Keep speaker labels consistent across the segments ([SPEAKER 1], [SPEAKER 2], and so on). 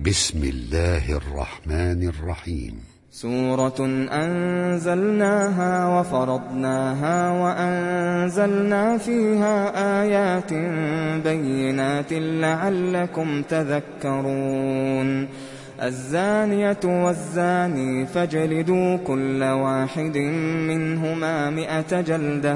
[SPEAKER 1] بسم الله الرحمن الرحيم.
[SPEAKER 2] سورة أنزلناها وفرضناها وأنزلنا فيها آيات بينات لعلكم تذكرون. الزانية والزاني فاجلدوا كل واحد منهما 100 جلدة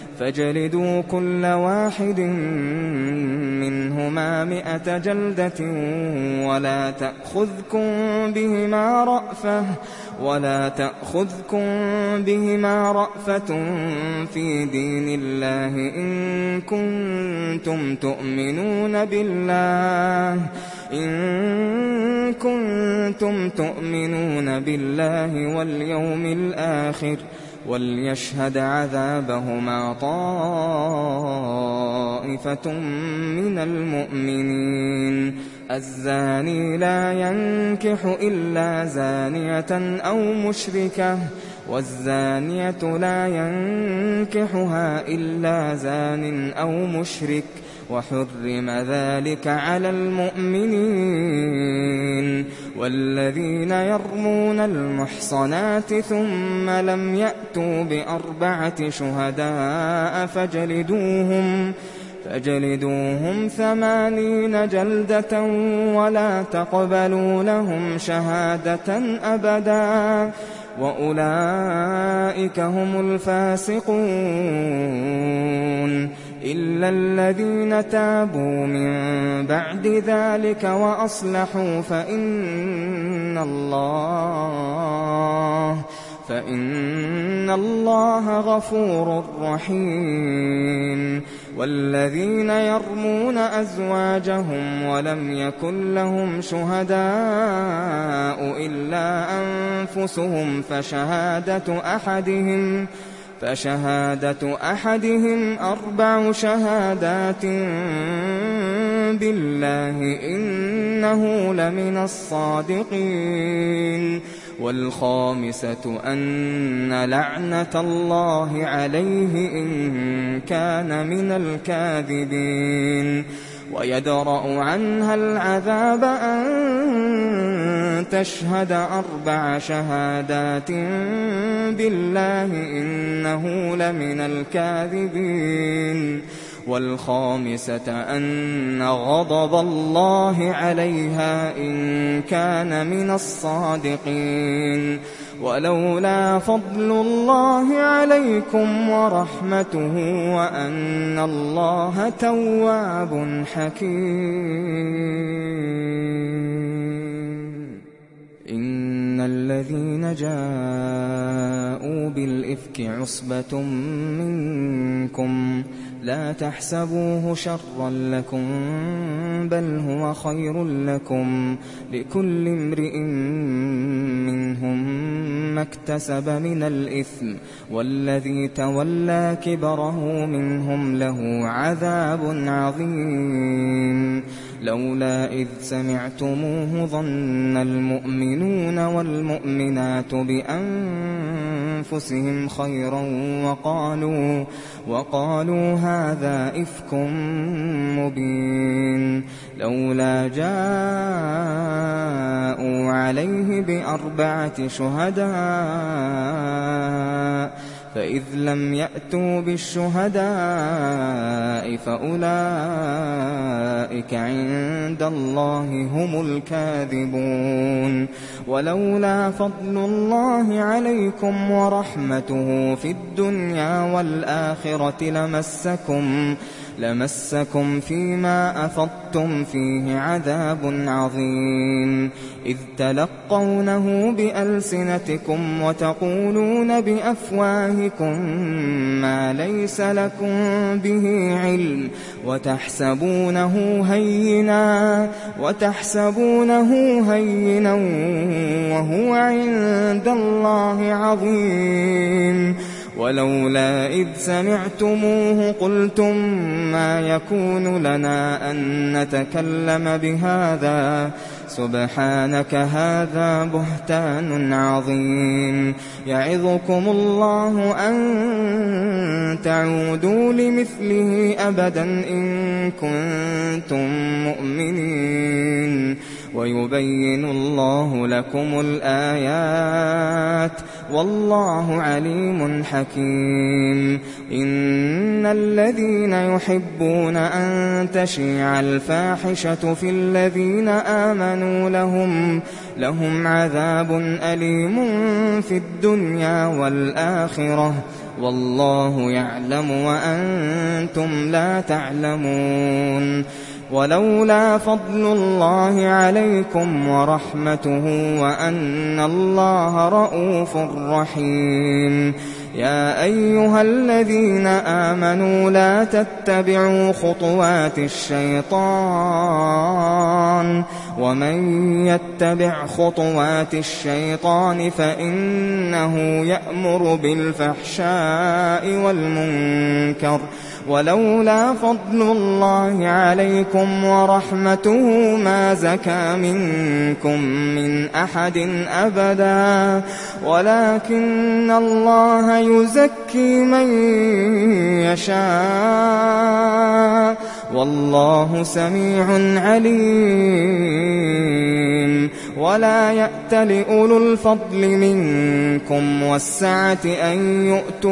[SPEAKER 2] ولا تأخذكم بهما رأفة في دين الله إن كنتم تؤمنون بالله واليوم الآخر، وليشهد عذابهما طائفة من المؤمنين. الزاني لا ينكح إلا زانية أو مشركة، والزانية لا ينكحها إلا زان أو مشرك، وحرم ذلك على المؤمنين. والذين يرمون المحصنات ثم لم يأتوا ب4 شهداء فاجلدوهم 80 جلدة ولا تقبلوا لهم شهادة أبدا، وأولئك هم الفاسقون. إلا الذين تابوا من بعد ذلك وأصلحوا فإن الله غفور رحيم. والذين يرمون أزواجهم ولم يكن لهم شهداء إلا أنفسهم فشهادة أحدهم 4 شهادات بالله إنه لمن الصادقين. والخامسة أن لعنة الله عليه إن كان من الكاذبين. ويدرأ عنها العذاب أن تشهد 4 شهادات بالله إنه لمن الكاذبين. والخامسة أن غضب الله عليها إن كان من الصادقين. ولولا فضل الله عليكم ورحمته وأن الله تواب حكيم. إن الذين جاءوا بالإفك عصبة منكم لا تحسبوه شرا لكم بل هو خير لكم، لكل امرئ منهم ما اكتسب من الإثم، والذي تولى كبره منهم له عذاب عظيم. لولا إذ سمعتموه ظن المؤمنون والمؤمنات بأنفسهم خيرا وقالوا هذا إفك مبين. لولا جاءوا عليه ب4 شهداء فإذ لم يأتوا بالشهداء فأولئك عند الله هم الكاذبون. ولولا فضل الله عليكم ورحمته في الدنيا والآخرة لمسكم فيما أفضتم فيه عذاب عظيم. إذ تلقونه بألسنتكم وتقولون بأفواهكم ما ليس لكم به علم وتحسبونه هينا وهو عند الله عظيم. ولولا إذ سمعتموه قلتم ما يكون لنا أن نتكلم بهذا سبحانك هذا بهتان عظيم. يعظكم الله أن تعودوا لمثله أبدا إن كنتم مؤمنين. ويبين الله لكم الآيات والله عليم حكيم. إن الذين يحبون أن تشيع الفاحشة في الذين آمنوا لهم عذاب أليم في الدنيا والآخرة والله يعلم وأنتم لا تعلمون. ولولا فضل الله عليكم ورحمته وأن الله رءوف رحيم. يا أيها الذين آمنوا لا تتبعوا خطوات الشيطان ومن يتبع خطوات الشيطان فإنه يأمر بالفحشاء والمنكر. ولولا فضل الله عليكم ورحمته ما زكى منكم من أحد أبدا ولكن الله يزكي من يشاء والله سميع عليم. ولا يأت لأولو الفضل منكم والسعة أن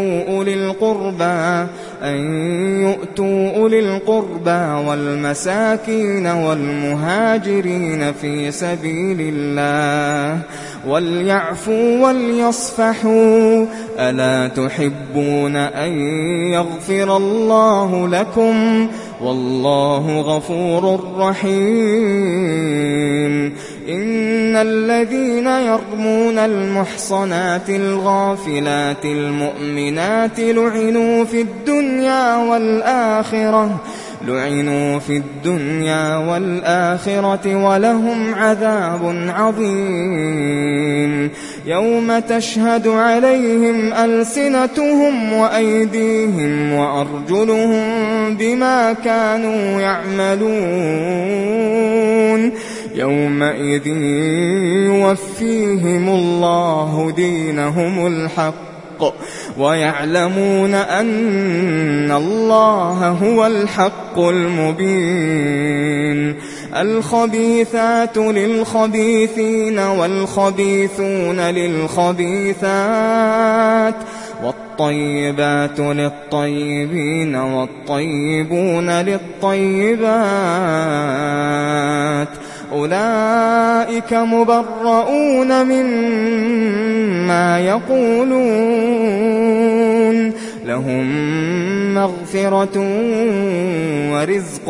[SPEAKER 2] يؤتوا أولي القربى والمساكين والمهاجرين في سبيل الله وليعفوا وليصفحوا ألا تحبون أن يغفر الله لكم والله غفور رحيم. إن الذين يرمون المحصنات الغافلات المؤمنات لعنوا في الدنيا والآخرة ولهم عذاب عظيم. يوم تشهد عليهم ألسنتهم وأيديهم وأرجلهم بما كانوا يعملون يومئذ يوفيهم الله دينهم الحق ويعلمون أن الله هو الحق المبين. الخبيثات للخبيثين والخبيثون للخبيثات والطيبات للطيبين والطيبون للطيبات أولئك مبرؤون مما يقولون لهم مغفرة ورزق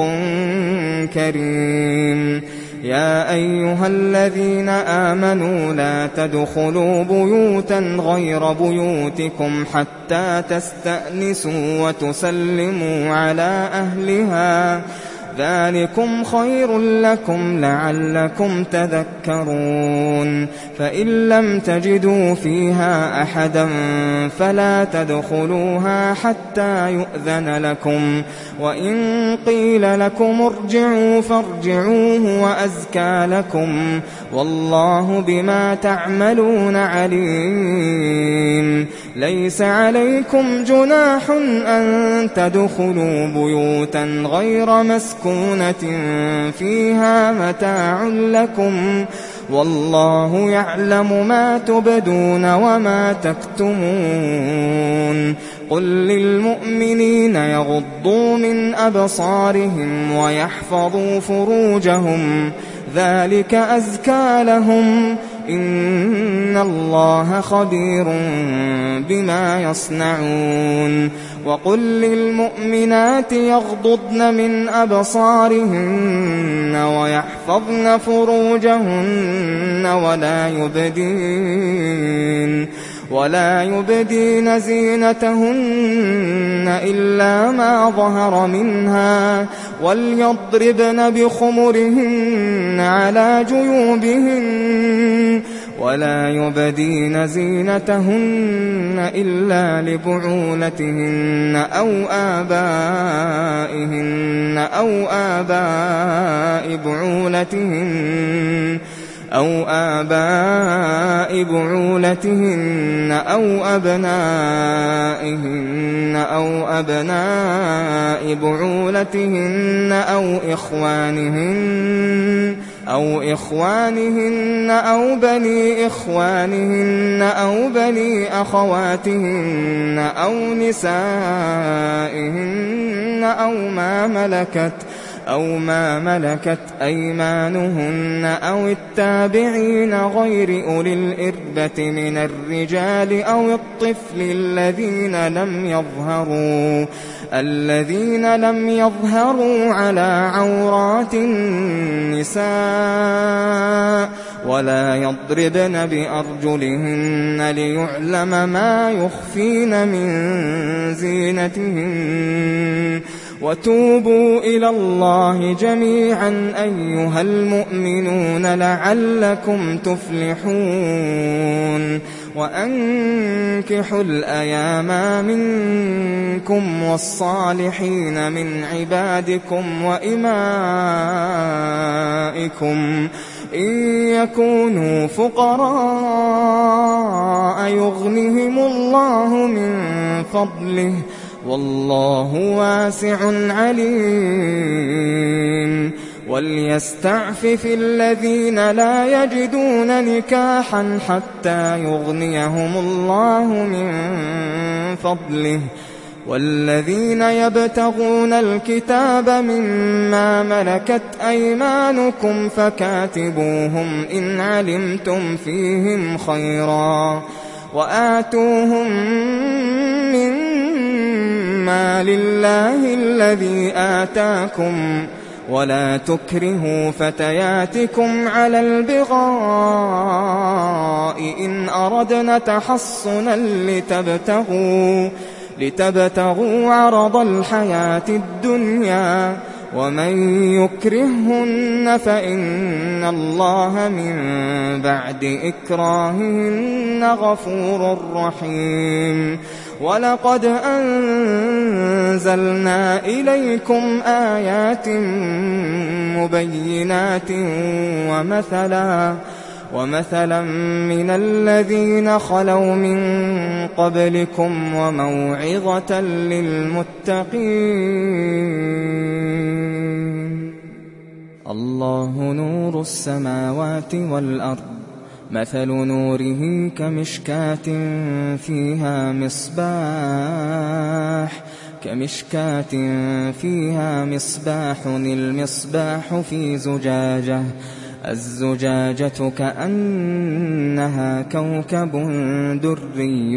[SPEAKER 2] كريم. يا أيها الذين آمنوا لا تدخلوا بيوتا غير بيوتكم حتى تستأنسوا وتسلموا على أهلها ذلكم خير لكم لعلكم تذكرون. فإن لم تجدوا فيها أحدا فلا تدخلوها حتى يؤذن لكم وإن قيل لكم ارجعوا فارجعوا هو أزكى لكم والله بما تعملون عليم. ليس عليكم جناح أن تدخلوا بيوتا غير مسكونة فيها متاع لكم والله يعلم ما تبدون وما تكتمون. قل للمؤمنين يغضوا من أبصارهم ويحفظوا فروجهم ذلك أزكى لهم إن الله خبير بما يصنعون. وقل للمؤمنات يغضضن من أبصارهن ويحفظن فروجهن ولا يبدين زينتهن إلا ما ظهر منها وليضربن بخمرهن على جيوبهن ولا يبدين زينتهن إلا لبعولتهن أو آباء بعولتهن أو أبنائهن أو أبناء بعولتهن أو إخوانهن أو بني إخوانهن أو بني أخواتهن أو نسائهن أو ما ملكت أيمانهن أو التابعين غير أولي الإربة من الرجال أو الطفل الذين لم يظهروا على عورات النساء ولا يضربن بأرجلهن ليعلم ما يخفين من زينتهن وتوبوا إلى الله جميعا أيها المؤمنون لعلكم تفلحون وأنكحوا الأيام منكم والصالحين من عبادكم وإمائكم إن يكونوا فقراء يغنهم الله من فضله والله واسع عليم وليستعفف الذين لا يجدون نكاحا حتى يغنيهم الله من فضله والذين يبتغون الكتاب مما ملكت أيمانكم فكاتبوهم إن علمتم فيهم خيرا وآتوهم مما لله الذي آتاكم ولا تكرهوا فتياتكم على البغاء إن أردنا تحصنا لتبتغوا عرض الحياة الدنيا ومن يكرههن فإن الله من بعد إكراههن غفور رحيم ولقد أنزلنا إليكم آيات مبينات ومثلا من الذين خلوا من قبلكم وموعظة للمتقين الله نور السماوات والأرض مثل نوره كمشكاة فيها مصباح المصباح في زجاجة الزجاجة كأنها كوكب دري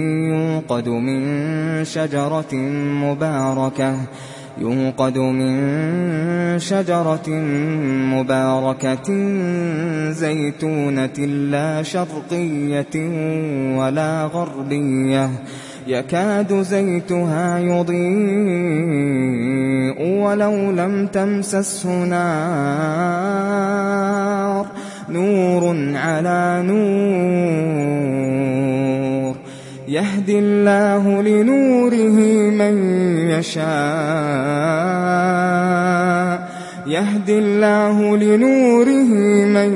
[SPEAKER 2] يوقد من شجرة مباركة زيتونة لا شرقية ولا غربية يكاد زيتها يضيء ولو لم تمسسه نار نور على نور يهدي الله لنوره من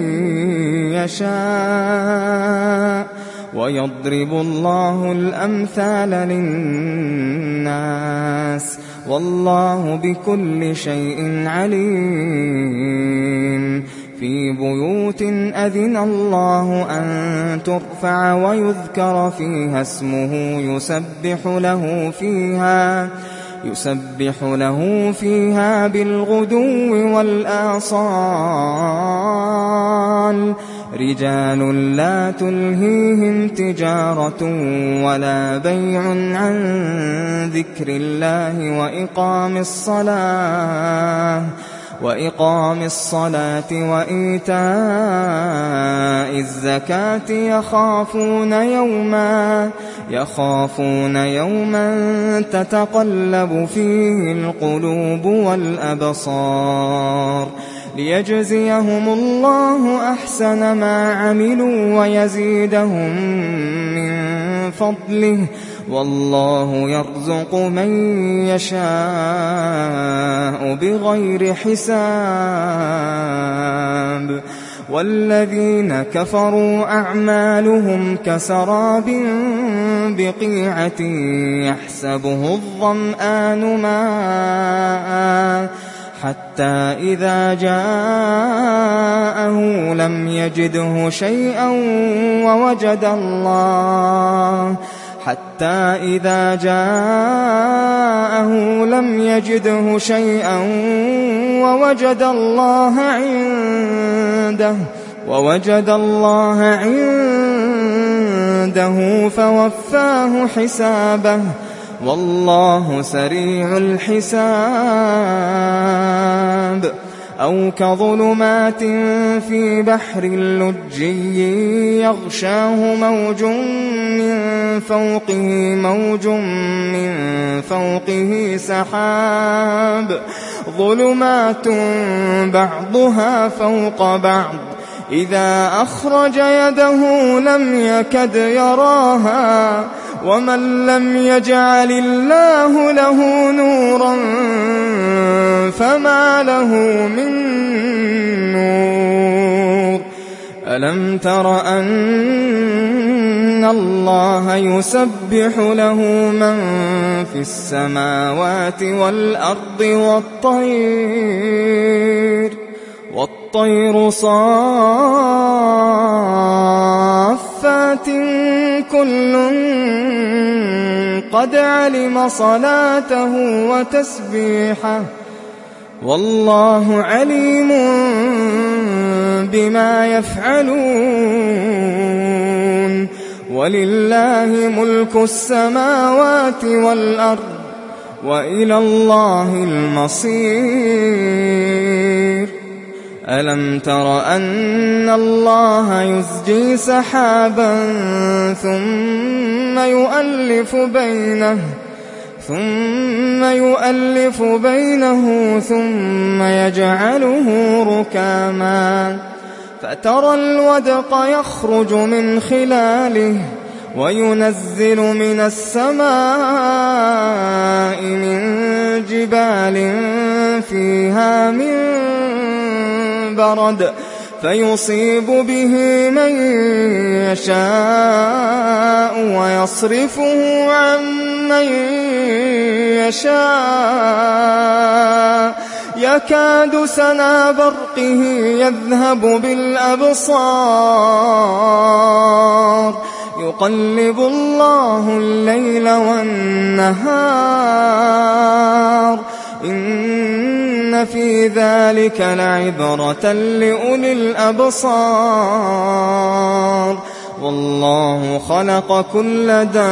[SPEAKER 2] يشاء ويضرب الله الأمثال للناس والله بكل شيء عليم في بيوت أذن الله أن ترفع ويذكر فيها اسمه يسبح له فيها بالغدو والآصال رجال لا تلهيهم تجارة ولا بيع عن ذكر الله وإقام الصلاة وإيتاء الزكاة يخافون يوما تتقلب فيه القلوب والأبصار ليجزيهم الله أحسن ما عملوا ويزيدهم من فضله والله يرزق من يشاء بغير حساب والذين كفروا أعمالهم كسراب بقيعة يحسبه الظمآن ماء حتى إذا جاءه لم يجده شيئا ووجد الله عنده فوفاه حسابه والله سريع الحساب. أو كظلمات في بحر لجي يغشاه موج من فوقه سحاب ظلمات بعضها فوق بعض إذا أخرج يده لم يكد يراها ومن لم يجعل الله له نورا فما له من نور. ألم تر أن الله يسبح له من في السماوات والأرض والطير صافات كل قد علم صلاته وتسبيحه والله عليم بما يفعلون. ولله ملك السماوات والأرض وإلى الله المصير. ألم تر أن الله يزجي سحابا ثم يؤلف بينه ثم يجعله ركاما فترى الودق يخرج من خلاله وينزل من السماء من جبال فيها من برد فيصيب به من يشاء ويصرفه عن من يشاء يكاد سنا برقه يذهب بالأبصار يقلب الله الليل والنهار إن في ذلك لعبرة لأولي الأبصار. والله خلق كل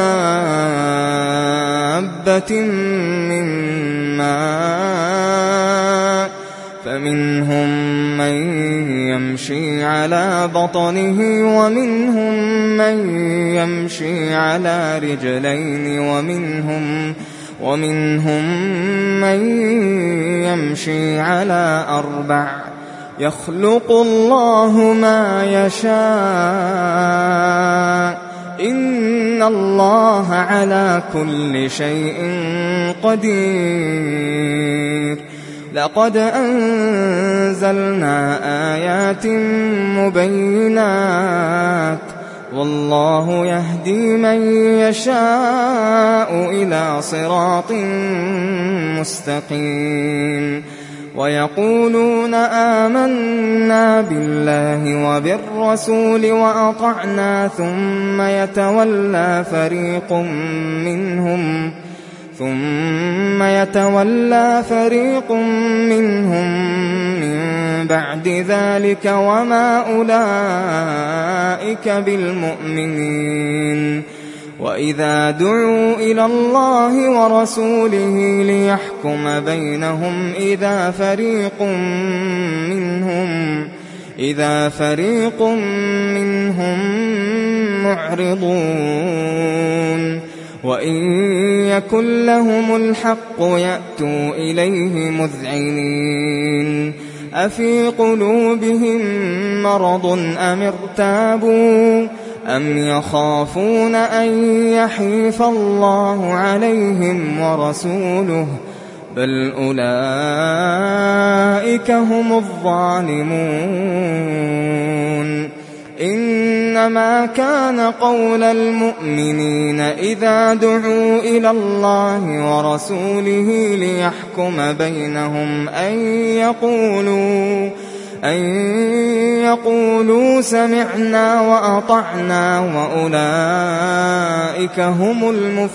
[SPEAKER 2] دابة من ماء فمنهم من يمشي على بطنه ومنهم من يمشي على رجلين ومنهم من يمشي على 4 يخلق الله ما يشاء إن الله على كل شيء قدير. لقد أنزلنا آيات مبينات والله يهدي من يشاء إلى صراط مستقيم. ويقولون آمنا بالله وبالرسول وأطعنا ثم يتولى فريق منهم من بعد ذلك وما أولئك بالمؤمنين. وإذا دعوا إلى الله ورسوله ليحكم بينهم إذا فريق منهم معرضون. وإن يكن لهم الحق يأتوا إليه مذعنين. أفي قلوبهم مرض أم ارتابوا أم يخافون أن يحيف الله عليهم ورسوله بل أولئك هم الظالمون. إن إنما كان قول المؤمنين إذا دعوا إلى الله ورسوله ليحكم بينهم أن يقولوا سمعنا وأطعنا وأولئك هم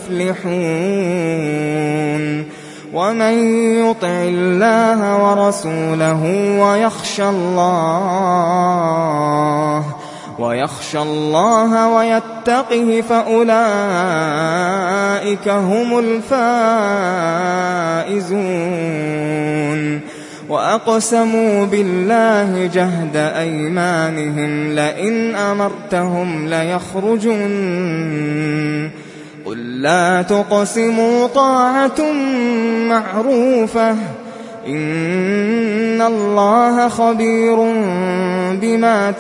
[SPEAKER 2] المفلحون. ومن يطع الله ورسوله ويخشى الله ويتقه فأولئك هم الفائزون. وأقسموا بالله جهد أيمانهم لئن أمرتهم ليخرجن قل لا تقسموا طاعة معروفة إن الله خبير بما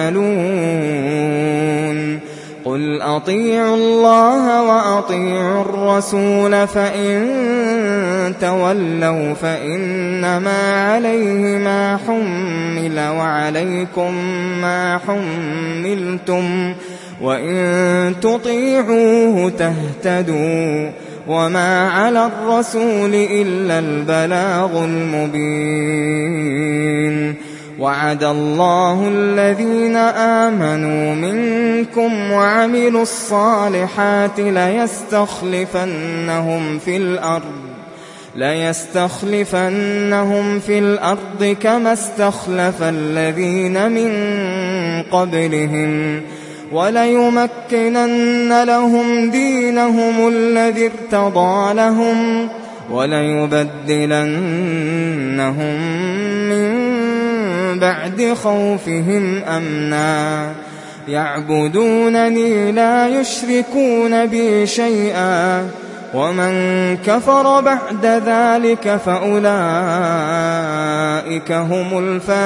[SPEAKER 2] تعملون. قل أطيعوا الله وأطيعوا الرسول فإن تولوا فإنما عليه ما حمل وعليكم ما حملتم وإن تطيعوه تهتدوا وما على الرسول إلا البلاغ المبين. وعد الله الذين آمنوا منكم وعملوا الصالحات ليستخلفنهم في الأرض كما استخلف الذين من قبلهم وليمكنن لهم دينهم الذي ارتضى لهم وليبدلنهم من بعد خوفهم أمنا يعبدونني لا يشركون بي شيئا ومن كفر بعد ذلك فأولئك هم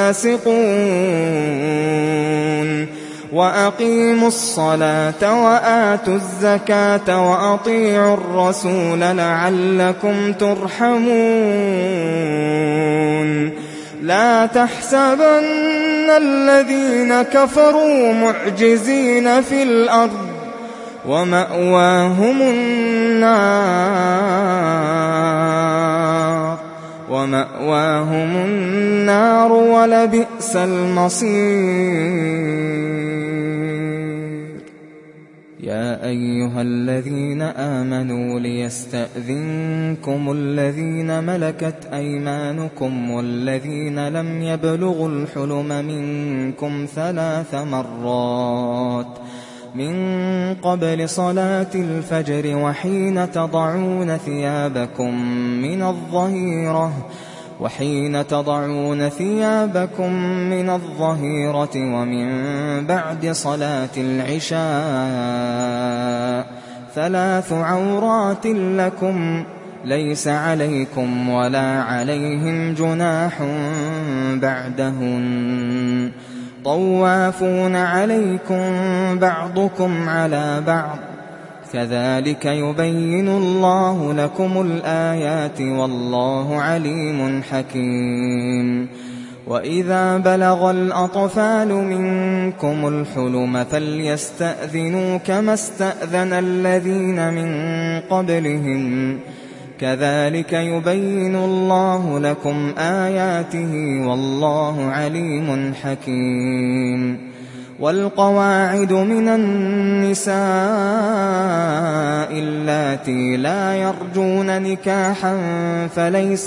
[SPEAKER 2] الفاسقون. وأقيموا الصلاة وآتوا الزكاة وأطيعوا الرسول لعلكم ترحمون. لا تحسبن الذين كفروا معجزين في الأرض ومأواهم النار ولبئس المصير. يا أيها الذين آمنوا ليستأذنكم الذين ملكت أيمانكم والذين لم يبلغوا الحلم منكم 3 مرات من قبل صلاة الفجر وحين تضعون ثيابكم من الظهيرة ومن بعد صلاة العشاء 3 عورات لكم ليس عليكم ولا عليهم جناح بعدهن طوافون عليكم بعضكم على بعض كذلك يبين الله لكم الآيات والله عليم حكيم. وإذا بلغ الأطفال منكم الحلم فليستأذنوا كما استأذن الذين من قبلهم كذلك يبين الله لكم آياته والله عليم حكيم. والقواعد من النساء اللاتي لا يرجون نكاحا فليس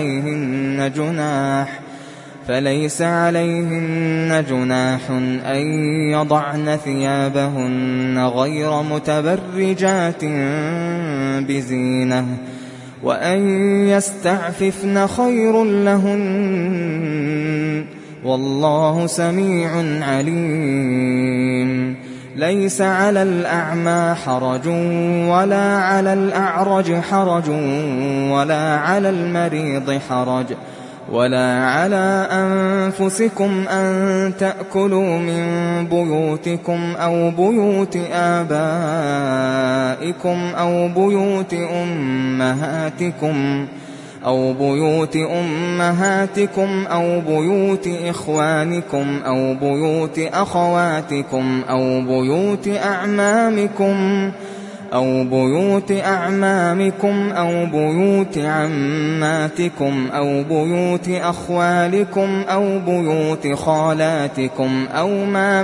[SPEAKER 2] عليهن جناح أن يضعن ثيابهن غير متبرجات بزينة وأن يستعففن خير لهن والله سميع عليم. ليس على الأعمى حرج ولا على الأعرج حرج ولا على المريض حرج ولا على أنفسكم أن تأكلوا من بيوتكم أو بيوت آبائكم أو بيوت أمهاتكم أو بيوت أمهاتكم أو بيوت إخوانكم أو بيوت أخواتكم أو بيوت أعمامكم أو بيوت عماتكم أو بيوت أخوالكم أو بيوت خالاتكم أو ما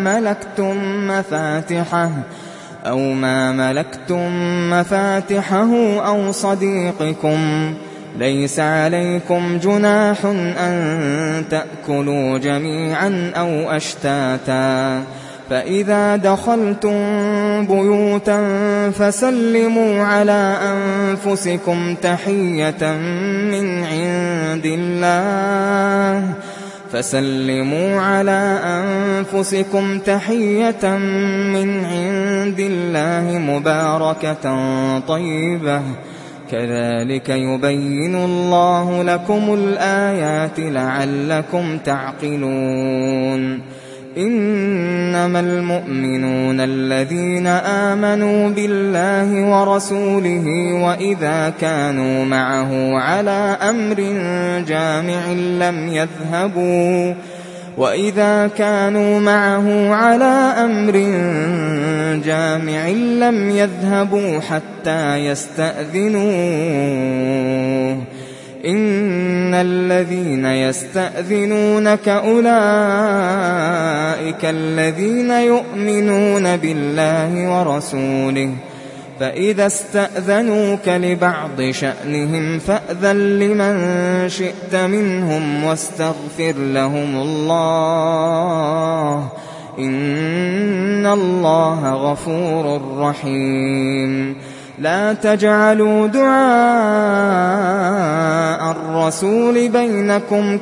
[SPEAKER 2] ملكتم مفاتحه أو صديقكم. ليس عليكم جناح أن تأكلوا جميعا أو أشتاتا، فإذا دخلتم بيوتا فسلموا على أنفسكم تحية من عند الله مباركة طيبة، كذلك يبين الله لكم الآيات لعلكم تعقلون. إنما المؤمنون الذين آمنوا بالله ورسوله وإذا كانوا معه على أمر جامع لم يذهبوا حتى يستأذنوه. إن الذين يستأذنونك أولئك الذين يؤمنون بالله ورسوله، فإذا استأذنوك لبعض شأنهم فأذن لمن شئت منهم واستغفر لهم الله، إن الله غفور رحيم. لا تجعلوا دعاء الرسول بينكم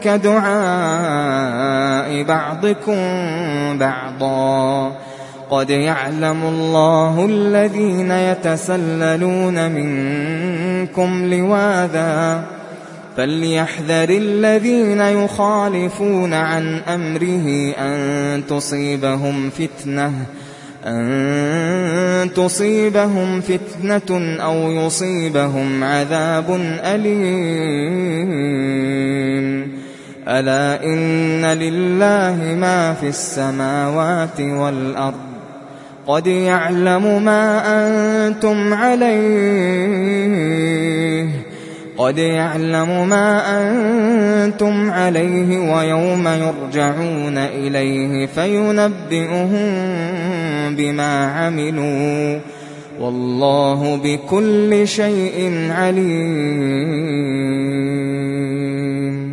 [SPEAKER 2] كدعاء بعضكم بعضا، قد يعلم الله الذين يتسللون منكم لواذا، فليحذر الذين يخالفون عن أمره أن تصيبهم فتنة أو يصيبهم عذاب أليم. ألا إن لله ما في السماوات والأرض، قد يعلم ما أنتم عليه ويوم يرجعون إليه فينبئهم بما عملوا، والله بكل شيء عليم.